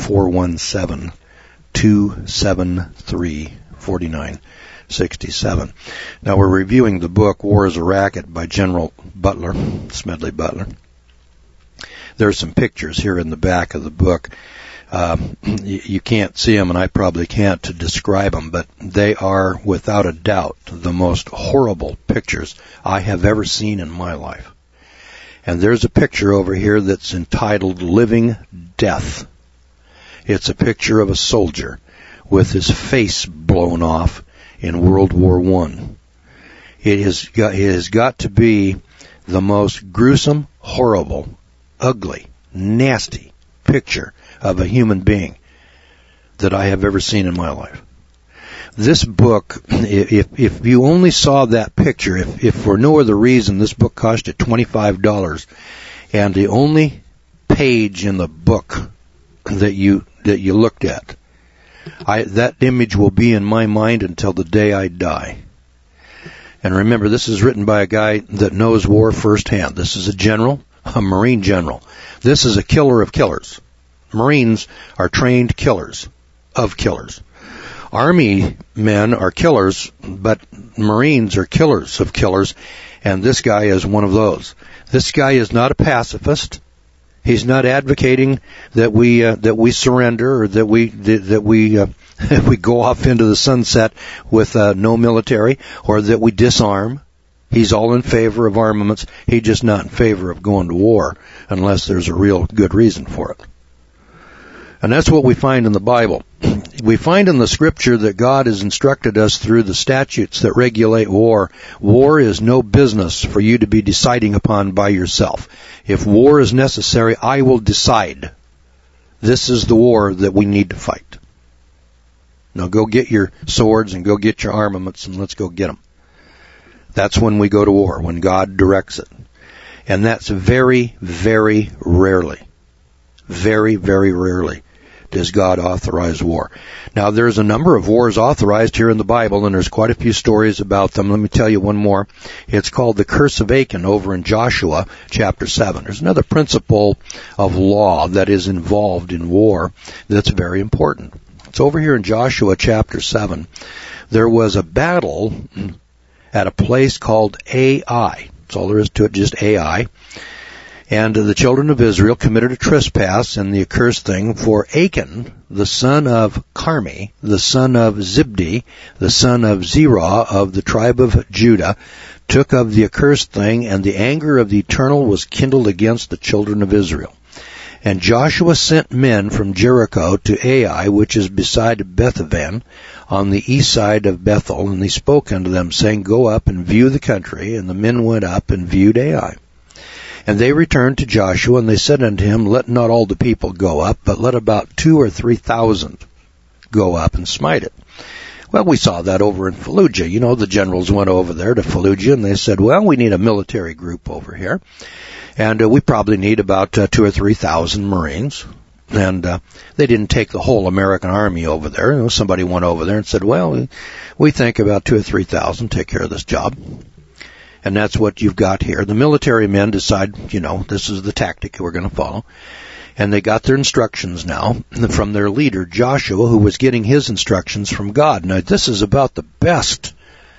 417-273-4967. Now, we're reviewing the book War is a Racket by General Butler, Smedley Butler. There's some pictures here in the back of the book. You can't see them, and I probably can't to describe them, but they are, without a doubt, the most horrible pictures I have ever seen in my life. And there's a picture over here that's entitled Living Death. It's a picture of a soldier with his face blown off in World War I. It has got to be the most gruesome, horrible, ugly, nasty picture of a human being that I have ever seen in my life. This book, if you only saw that picture, if for no other reason, this book cost you $25, and the only page in the book that you looked at, that image will be in my mind until the day I die. And remember, this is written by a guy that knows war firsthand. This is a general, a Marine general. This is a killer of killers. Marines are trained killers of killers. Army men are killers, but Marines are killers of killers, and this guy is one of those. This guy is not a pacifist. He's not advocating that we surrender or that we go off into the sunset with no military, or that we disarm. He's all in favor of armaments. He's just not in favor of going to war unless there's a real good reason for it. And that's what we find in the Bible. We find in the Scripture that God has instructed us through the statutes that regulate war. War is no business for you to be deciding upon by yourself. If war is necessary, I will decide. This is the war that we need to fight. Now go get your swords and go get your armaments and let's go get them. That's when we go to war, when God directs it. And that's very, very rarely. Very, very rarely does God authorize war. Now, there's a number of wars authorized here in the Bible, and there's quite a few stories about them. Let me tell you one more. It's called the Curse of Achan over in Joshua chapter 7. There's another principle of law that is involved in war that's very important. It's over here in Joshua chapter 7. There was a battle at a place called Ai. That's all there is to it, just Ai. And the children of Israel committed a trespass and the accursed thing, for Achan, the son of Carmi, the son of Zibdi, the son of Zerah of the tribe of Judah, took of the accursed thing, and the anger of the Eternal was kindled against the children of Israel. And Joshua sent men from Jericho to Ai, which is beside Bethaven, on the east side of Bethel, and they spoke unto them, saying, Go up and view the country. And the men went up and viewed Ai. And they returned to Joshua, and they said unto him, Let not all the people go up, but let about 2,000 or 3,000 go up and smite it. Well, we saw that over in Fallujah. You know, the generals went over there to Fallujah, and they said, well, we need a military group over here. And we probably need about 2,000 or 3,000 Marines. And they didn't take the whole American army over there. You know, somebody went over there and said, well, we think about 2,000 or 3,000 take care of this job. And that's what you've got here. The military men decide, you know, this is the tactic we're going to follow. And they got their instructions now from their leader, Joshua, who was getting his instructions from God. Now, this is about the best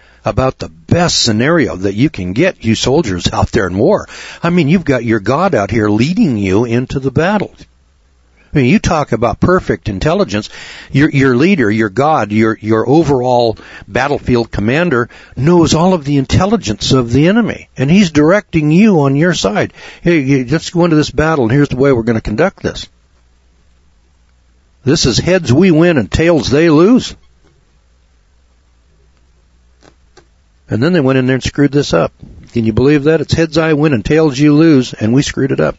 scenario that you can get, you soldiers out there in war. I mean, you've got your God out here leading you into the battle. I mean, you talk about perfect intelligence. Your leader, your God, your overall battlefield commander knows all of the intelligence of the enemy, and he's directing you on your side. Hey, let's go into this battle, and here's the way we're going to conduct this. This is heads we win and tails they lose. And then they went in there and screwed this up. Can you believe that? It's heads I win and tails you lose, and we screwed it up.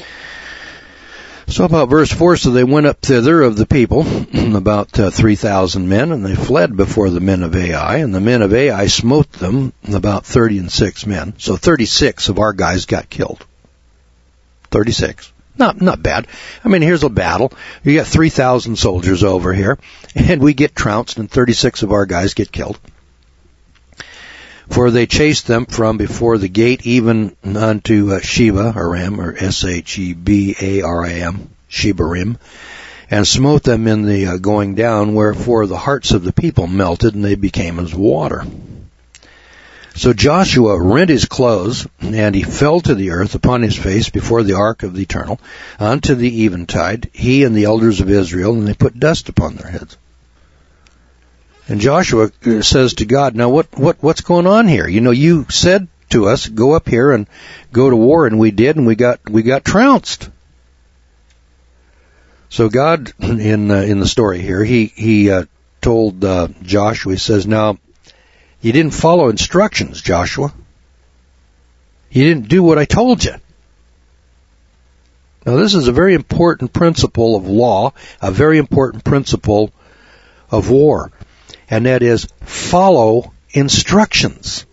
So about verse 4, so they went up thither of the people, about 3,000 men, and they fled before the men of Ai, and the men of Ai smote them, about 36 men. So 36 of our guys got killed. 36. Not bad. I mean, here's a battle. You got 3,000 soldiers over here, and we get trounced, and 36 of our guys get killed. For they chased them from before the gate even unto Shebarim, or Shebarim, Shebarim, and smote them in the going down, wherefore the hearts of the people melted, and they became as water. So Joshua rent his clothes, and he fell to the earth upon his face before the ark of the Eternal, unto the eventide, he and the elders of Israel, and they put dust upon their heads. And Joshua says to God, now what's going on here? You know, you said to us, go up here and go to war, and we did, and we got trounced. So God, in the story here, he told Joshua, he says, now, you didn't follow instructions, Joshua. You didn't do what I told you. Now, this is a very important principle of law, a very important principle of war. And that is, follow instructions.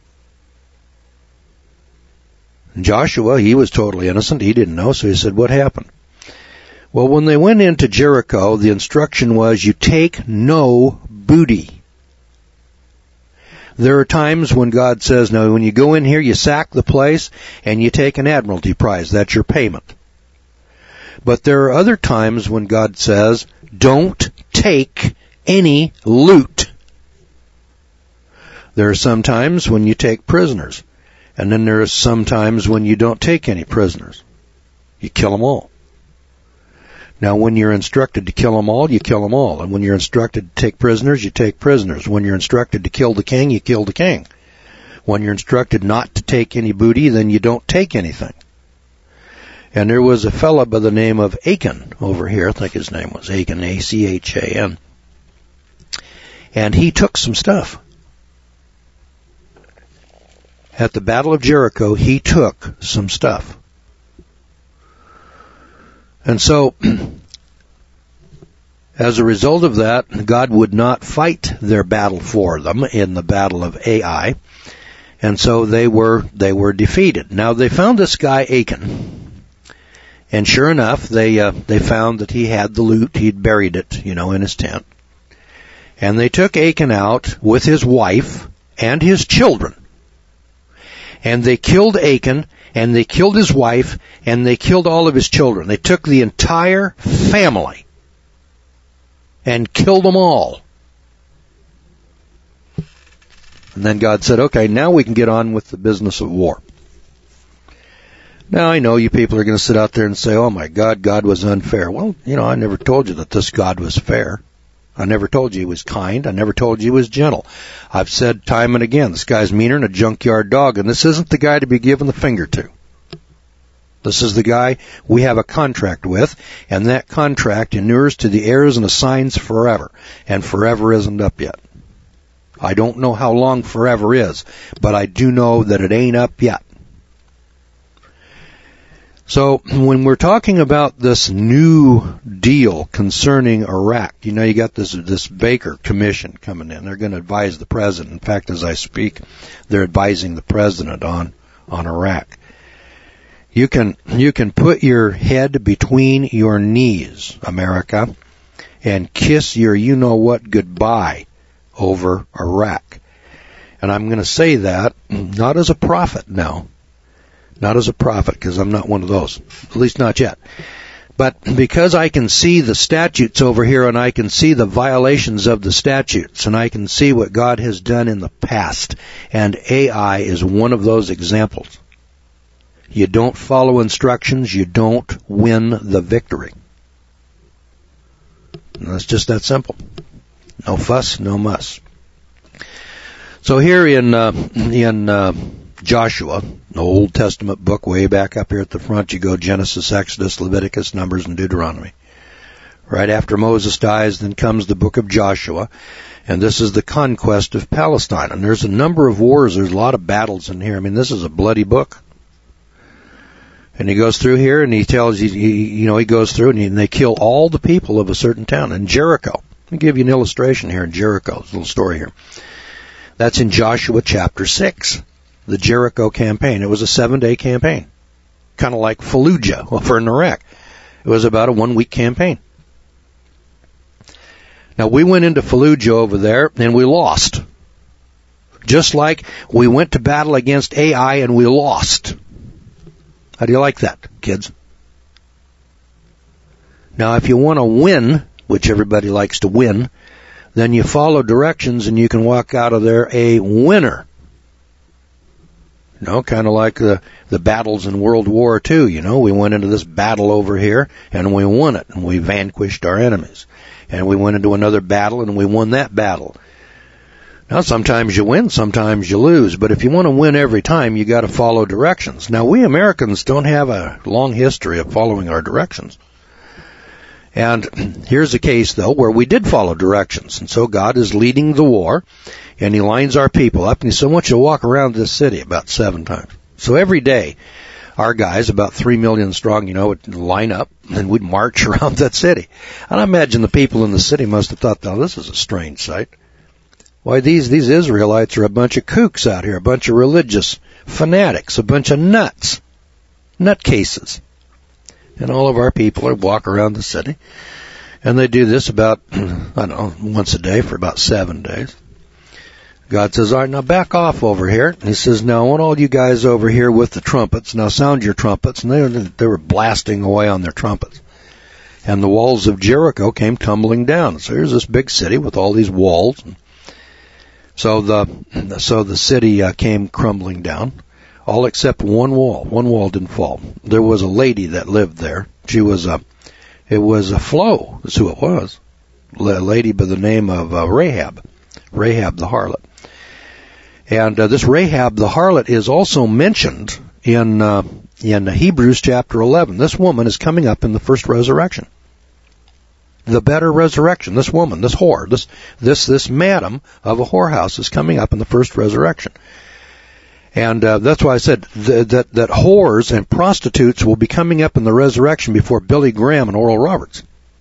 And Joshua, he was totally innocent. He didn't know, so he said, what happened? Well, when they went into Jericho, the instruction was, you take no booty. There are times when God says, no, when you go in here, you sack the place and you take an admiralty prize. That's your payment. But there are other times when God says, don't take any loot. There are some times when you take prisoners. And then there are some times when you don't take any prisoners. You kill them all. Now, when you're instructed to kill them all, you kill them all. And when you're instructed to take prisoners, you take prisoners. When you're instructed to kill the king, you kill the king. When you're instructed not to take any booty, then you don't take anything. And there was a fellow by the name of Achan over here. I think his name was Achan, A-C-H-A-N. And he took some stuff. At the Battle of Jericho, he took some stuff. And so, as a result of that, God would not fight their battle for them in the Battle of Ai. And so they were defeated. Now, they found this guy Achan. And sure enough, they found that he had the loot. He'd buried it, in his tent. And they took Achan out with his wife and his children. And they killed Achan, and they killed his wife, and they killed all of his children. They took the entire family and killed them all. And then God said, okay, now we can get on with the business of war. Now, I know you people are going to sit out there and say, oh my God, God was unfair. Well, I never told you that this God was fair. I never told you he was kind. I never told you he was gentle. I've said time and again, this guy's meaner than a junkyard dog, and this isn't the guy to be given the finger to. This is the guy we have a contract with, and that contract inures to the heirs and assigns forever, and forever isn't up yet. I don't know how long forever is, but I do know that it ain't up yet. So when we're talking about this new deal concerning Iraq, you got this Baker Commission coming in. They're going to advise the president. In fact, as I speak, they're advising the president on Iraq. You can put your head between your knees, America, and kiss your you-know-what goodbye over Iraq. And I'm going to say that not as a prophet now. Not as a prophet, because I'm not one of those. At least not yet. But because I can see the statutes over here, and I can see the violations of the statutes, and I can see what God has done in the past, and Ai is one of those examples. You don't follow instructions, you don't win the victory. And that's just that simple. No fuss, no muss. So here in Joshua, the Old Testament book, way back up here at the front, you go Genesis, Exodus, Leviticus, Numbers, and Deuteronomy. Right after Moses dies, then comes the book of Joshua, and this is the conquest of Palestine. And there's a number of wars, there's a lot of battles in here. I mean, this is a bloody book. And he goes through here, and he tells you, he goes through, and they kill all the people of a certain town. In Jericho, let me give you an illustration here in Jericho, a little story here. That's in Joshua chapter 6. The Jericho campaign. It was a 7-day campaign. Kind of like Fallujah for Iraq. It was about a 1-week campaign. Now, we went into Fallujah over there, and we lost. Just like we went to battle against Ai, and we lost. How do you like that, kids? Now, if you want to win, which everybody likes to win, then you follow directions, and you can walk out of there a winner. Kind of like the battles in World War II, we went into this battle over here, and we won it, and we vanquished our enemies. And we went into another battle, and we won that battle. Now, sometimes you win, sometimes you lose, but if you want to win every time, you got to follow directions. Now, we Americans don't have a long history of following our directions. And here's a case, though, where we did follow directions, and so God is leading the war, and he lines our people up, and he said, I want you to walk around this city about 7 times. So every day, our guys, about 3 million strong, would line up, and we'd march around that city. And I imagine the people in the city must have thought, oh, this is a strange sight. Why, these Israelites are a bunch of kooks out here, a bunch of religious fanatics, a bunch of nuts, nutcases. And all of our people would walk around the city, and they do this about, once a day for about 7 days. God says, all right, now back off over here. And he says, now I want all you guys over here with the trumpets. Now sound your trumpets. And they were blasting away on their trumpets. And the walls of Jericho came tumbling down. So here's this big city with all these walls. So the city came crumbling down, all except one wall. One wall didn't fall. There was a lady that lived there. It was a Flo, is who it was. A lady by the name of Rahab the harlot. And this Rahab the harlot is also mentioned in Hebrews chapter 11. This woman is coming up in the first resurrection. The better resurrection. This woman, this whore, this madam of a whorehouse is coming up in the first resurrection. And that's why I said that whores and prostitutes will be coming up in the resurrection before Billy Graham and Oral Roberts.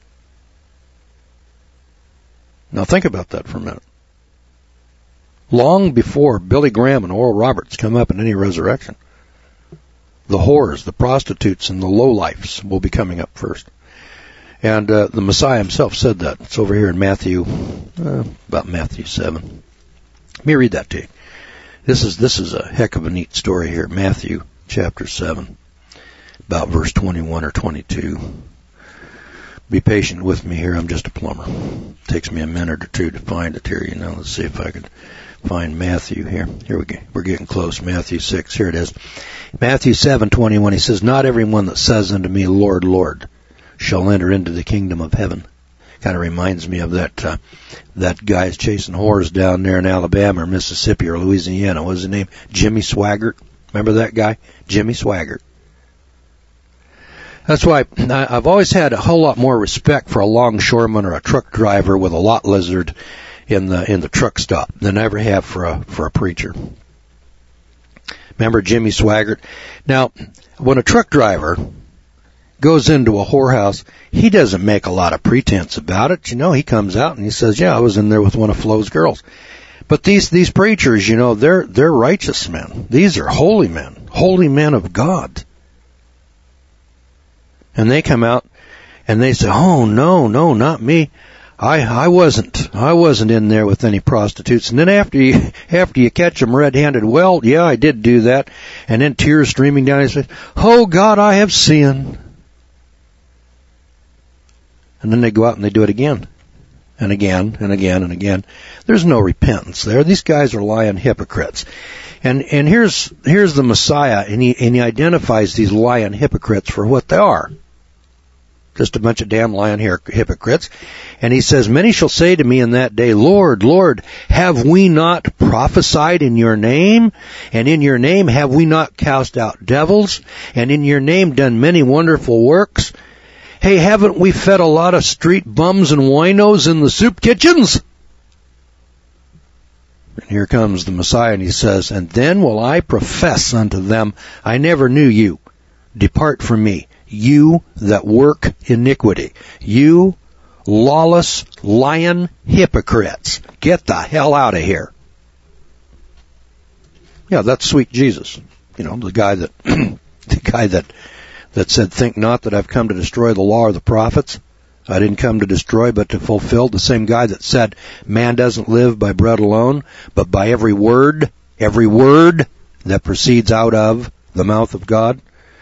Now think about that for a minute. Long before Billy Graham and Oral Roberts come up in any resurrection, the whores, the prostitutes, and the lowlifes will be coming up first. And the Messiah himself said that. It's over here in about Matthew 7. Let me read that to you. This is a heck of a neat story here. Matthew chapter 7, about verse 21 or 22. Be patient with me here. I'm just a plumber. It takes me a minute or two to find it here. Let's see if I could find Matthew here. Here we go. We're getting close. Matthew 6. Here it is. Matthew 7:21. He says, "Not everyone that says unto me, Lord, Lord, shall enter into the kingdom of heaven." Kind of reminds me of that guy's chasing whores down there in Alabama or Mississippi or Louisiana. What was his name? Jimmy Swaggart. Remember that guy? Jimmy Swaggart. That's why I've always had a whole lot more respect for a longshoreman or a truck driver with a lot lizard in the truck stop than I ever have for a preacher. Remember Jimmy Swaggart? Now, when a truck driver goes into a whorehouse, he doesn't make a lot of pretense about it. He comes out and he says, yeah, I was in there with one of Flo's girls. But these preachers, they're righteous men. These are holy men of God. And they come out and they say, oh, no, not me. I wasn't in there with any prostitutes. And then after you catch them red-handed, well, yeah, I did do that. And then tears streaming down his face. Oh, God, I have sinned. And then they go out and they do it again. And again, and again, and again. There's no repentance there. These guys are lying hypocrites. And here's the Messiah, and he identifies these lying hypocrites for what they are. Just a bunch of damn lying hypocrites. And he says, many shall say to me in that day, Lord, Lord, have we not prophesied in your name? And in your name have we not cast out devils? And in your name done many wonderful works? Hey, haven't we fed a lot of street bums and winos in the soup kitchens? And here comes the Messiah, and he says, and then will I profess unto them, I never knew you. Depart from me, you that work iniquity. You lawless, lying hypocrites. Get the hell out of here. Yeah, that's sweet Jesus. The guy that said, think not that I've come to destroy the law or the prophets. I didn't come to destroy, but to fulfill. The same guy that said, man doesn't live by bread alone, but by every word that proceeds out of the mouth of God.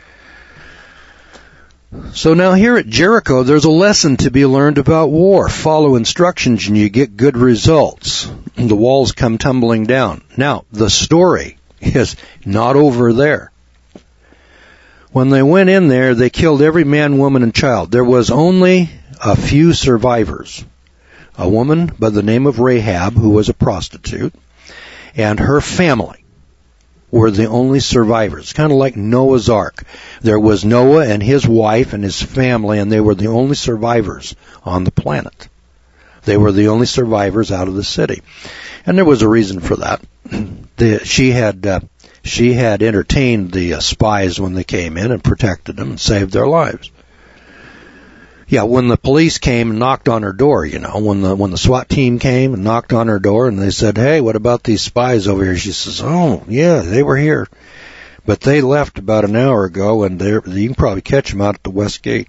So now here at Jericho, there's a lesson to be learned about war. Follow instructions and you get good results. The walls come tumbling down. Now, the story is not over there. When they went in there, they killed every man, woman, and child. There was only a few survivors. A woman by the name of Rahab, who was a prostitute, and her family were the only survivors. Kind of like Noah's Ark. There was Noah and his wife and his family, and they were the only survivors on the planet. They were the only survivors out of the city. And there was a reason for that. She had entertained the spies when they came in and protected them and saved their lives. Yeah, when the police came and knocked on her door, when the SWAT team came and knocked on her door and they said, hey, what about these spies over here? She says, oh, yeah, they were here. But they left about an hour ago, and you can probably catch them out at the West Gate.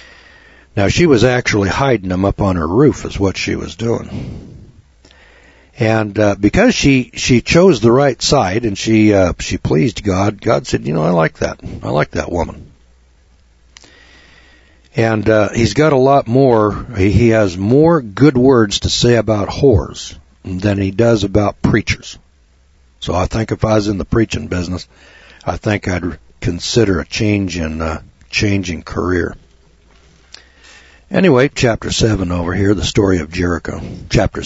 Now, she was actually hiding them up on her roof is what she was doing. And because she chose the right side and she pleased God, God said, I like that. I like that woman. And he's got a lot more. He has more good words to say about whores than he does about preachers. So I think if I was in the preaching business, I think I'd consider a change in career. Anyway, chapter 7 over here, the story of Jericho. Chapter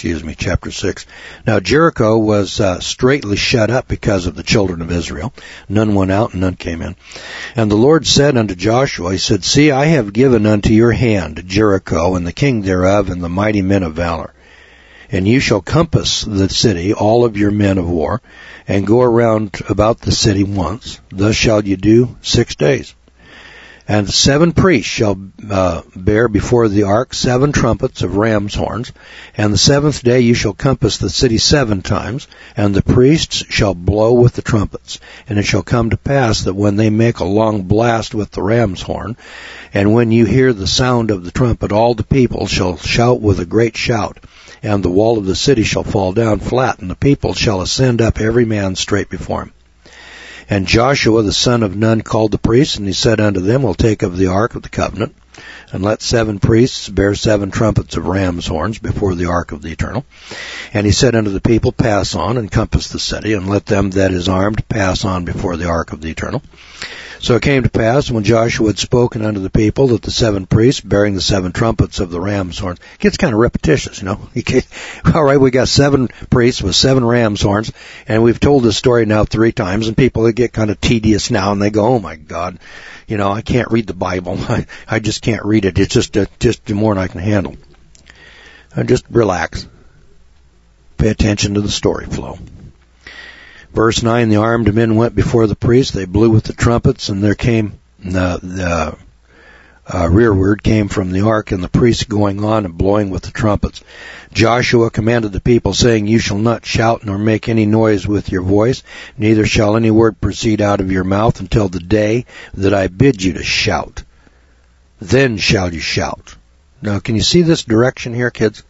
6. Now Jericho was straitly shut up because of the children of Israel. None went out and none came in. And the Lord said unto Joshua, he said, See, I have given unto your hand Jericho and the king thereof and the mighty men of valor. And you shall compass the city, all of your men of war, and go around about the city once. Thus shall you do 6 days. And 7 priests shall bear before the ark 7 trumpets of ram's horns. And the 7th day you shall compass the city 7 times, and the priests shall blow with the trumpets. And it shall come to pass that when they make a long blast with the ram's horn, and when you hear the sound of the trumpet, all the people shall shout with a great shout. And the wall of the city shall fall down flat, and the people shall ascend up every man straight before him. And Joshua the son of Nun called the priests, and he said unto them, We'll take of the ark of the covenant, and let 7 priests bear 7 trumpets of ram's horns before the ark of the eternal. And he said unto the people, Pass on, and compass the city, and let them that is armed pass on before the ark of the eternal. So it came to pass, when Joshua had spoken unto the people, that the 7 priests, bearing the 7 trumpets of the ram's horns, it gets kind of repetitious, All right, we got 7 priests with 7 ram's horns, and we've told this story now 3 times, and people, they get kind of tedious now, and they go, oh my God, I can't read the Bible. I just can't read it. It's just more than I can handle. Just relax. Pay attention to the story flow. Verse 9, the armed men went before the priests. They blew with the trumpets, and there came the rearward came from the ark, and the priests going on and blowing with the trumpets. Joshua commanded the people, saying, You shall not shout nor make any noise with your voice, neither shall any word proceed out of your mouth until the day that I bid you to shout. Then shall you shout. Now, can you see this direction here, kids?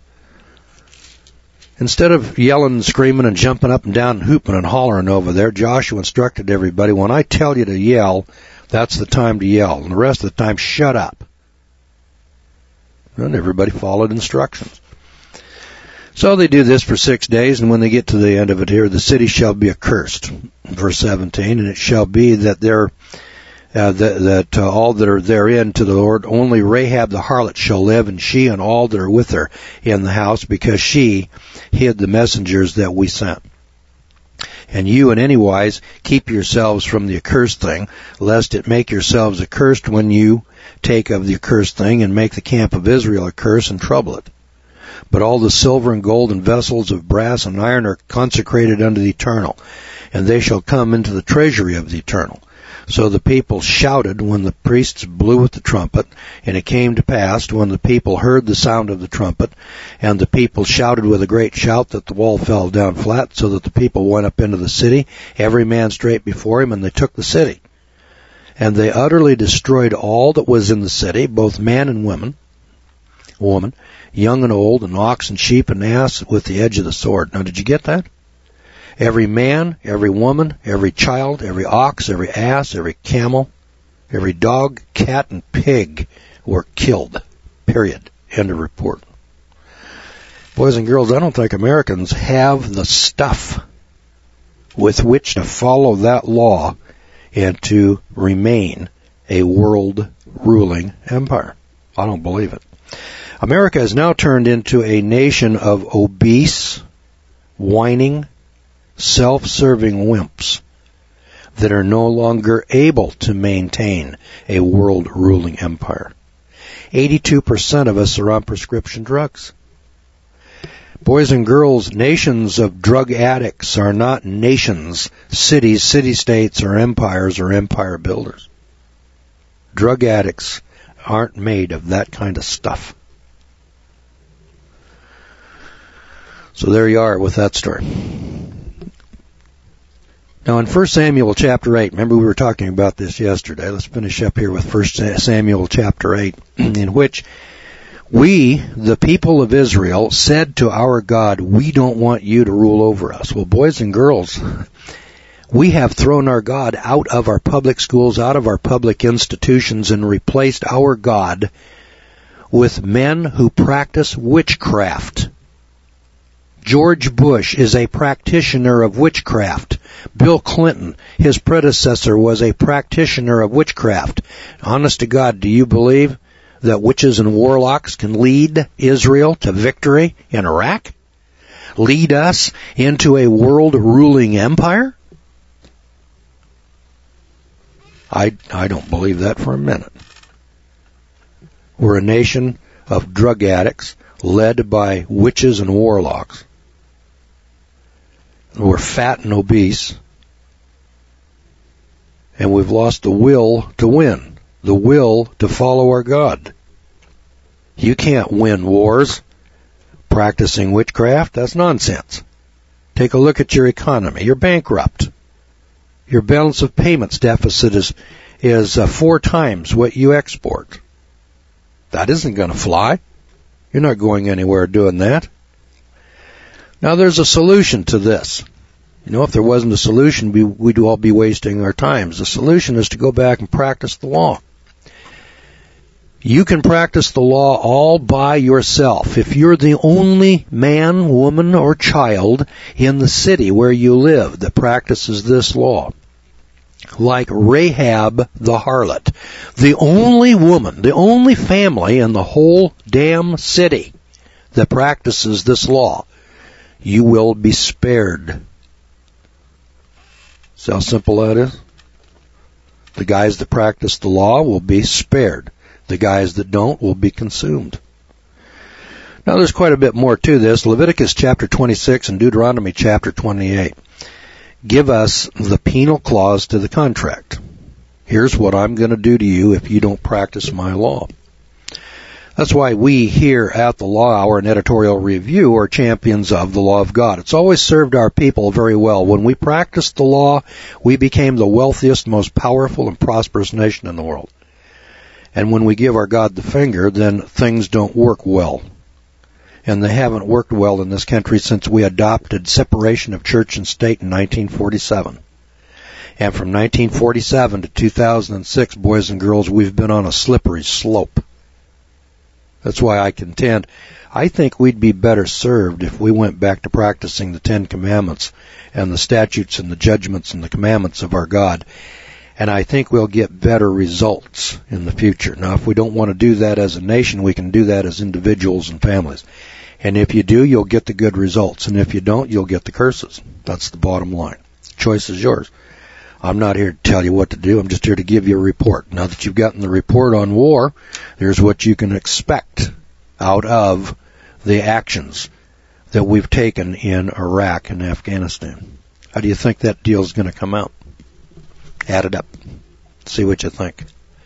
Instead of yelling and screaming and jumping up and down and hooping and hollering over there, Joshua instructed everybody, when I tell you to yell, that's the time to yell. And the rest of the time, shut up. And everybody followed instructions. So they do this for 6 days, and when they get to the end of it here, the city shall be accursed. Verse 17, and it shall be that all that are therein to the Lord, only Rahab the harlot shall live, and she and all that are with her in the house, because she hid the messengers that we sent. And you in any wise keep yourselves from the accursed thing, lest it make yourselves accursed when you take of the accursed thing, and make the camp of Israel a curse and trouble it. But all the silver and gold and vessels of brass and iron are consecrated unto the eternal, and they shall come into the treasury of the eternal. So the people shouted when the priests blew with the trumpet, and it came to pass, when the people heard the sound of the trumpet, and the people shouted with a great shout, that the wall fell down flat, so that the people went up into the city, every man straight before him, and they took the city. And they utterly destroyed all that was in the city, both man and woman, young and old, and ox and sheep and ass, with the edge of the sword. Now, did you get that? Every man, every woman, every child, every ox, every ass, every camel, every dog, cat, and pig were killed. Period. End of report. Boys and girls, I don't think Americans have the stuff with which to follow that law and to remain a world-ruling empire. I don't believe it. America has now turned into a nation of obese, whining, self-serving wimps that are no longer able to maintain a world-ruling empire. 82% of us are on prescription drugs. Boys and girls, nations of drug addicts are not nations, cities, city-states, or empire builders. Drug addicts aren't made of that kind of stuff. So there you are with that story. Now in 1 Samuel chapter 8, remember we were talking about this yesterday. Let's finish up here with 1 Samuel chapter 8, in which We, the people of Israel, said to our God, we don't want you to rule over us. Well, boys and girls, we have thrown our God out of our public schools, out of our public institutions, and replaced our God with men who practice witchcraft. George Bush is a practitioner of witchcraft. Bill Clinton, his predecessor, was a practitioner of witchcraft. Honest to God, do you believe that witches and warlocks can lead Israel to victory in Iraq? Lead us into a world-ruling empire? I don't believe that for a minute. We're a nation of drug addicts led by witches and warlocks. We're fat and obese. And we've lost the will to win, the will to follow our God. You can't win wars practicing witchcraft. That's nonsense. Take a look at your economy. You're bankrupt. Your balance of payments deficit is 4 times what you export. That isn't going to fly. You're not going anywhere doing that. Now, there's a solution to this. You know, if there wasn't a solution, we'd all be wasting our times. The solution is to go back and practice the law. You can practice the law all by yourself. If you're the only man, woman, or child in the city where you live that practices this law, like Rahab the harlot, the only woman, the only family in the whole damn city that practices this law, you will be spared. See how simple that is? The guys that practice the law will be spared. The guys that don't will be consumed. Now there's quite a bit more to this. Leviticus chapter 26 and Deuteronomy chapter 28 give us the penal clause to the contract. Here's what I'm going to do to you if you don't practice my law. That's why we here at the Law Hour and Editorial Review are champions of the law of God. It's always served our people very well. When we practiced the law, we became the wealthiest, most powerful, and prosperous nation in the world. And when we give our God the finger, then things don't work well. And they haven't worked well in this country since we adopted separation of church and state in 1947. And from 1947 to 2006, boys and girls, we've been on a slippery slope. That's why I contend, I think we'd be better served if we went back to practicing the 10 Commandments and the statutes and the judgments and the commandments of our God. And I think we'll get better results in the future. Now, if we don't want to do that as a nation, we can do that as individuals and families. And if you do, you'll get the good results. And if you don't, you'll get the curses. That's the bottom line. The choice is yours. I'm not here to tell you what to do. I'm just here to give you a report. Now that you've gotten the report on war, there's what you can expect out of the actions that we've taken in Iraq and Afghanistan. How do you think that deal is going to come out? Add it up. See what you think.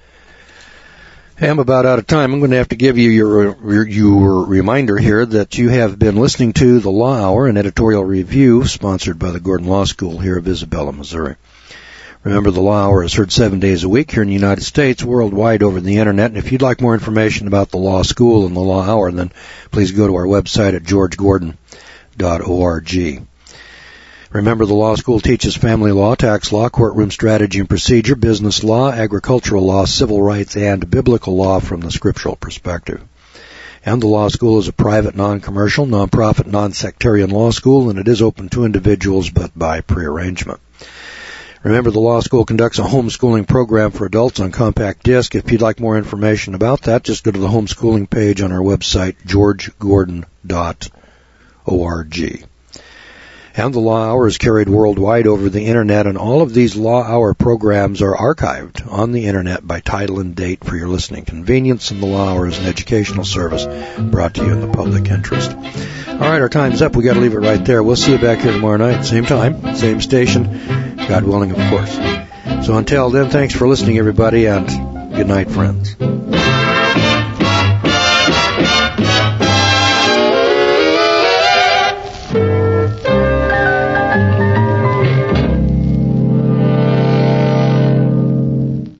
Hey, I'm about out of time. I'm going to have to give you your reminder here that you have been listening to the Law Hour and Editorial Review, sponsored by the Gordon Law School here of Isabella, Missouri. Remember, the Law Hour is heard 7 days a week here in the United States, worldwide over the Internet. And if you'd like more information about the Law School and the Law Hour, then please go to our website at georgegordon.org. Remember, the law school teaches family law, tax law, courtroom strategy and procedure, business law, agricultural law, civil rights, and biblical law from the scriptural perspective. And the law school is a private, non-commercial, non-profit, non-sectarian law school, and it is open to individuals but by prearrangement. Remember, the law school conducts a homeschooling program for adults on compact disc. If you'd like more information about that, just go to the homeschooling page on our website, georgegordon.org. And the Law Hour is carried worldwide over the Internet, and all of these Law Hour programs are archived on the Internet by title and date for your listening convenience, and the Law Hour is an educational service brought to you in the public interest. All right, our time's up. We got to leave it right there. We'll see you back here tomorrow night, same time, same station, God willing, of course. So until then, thanks for listening, everybody, and good night, friends.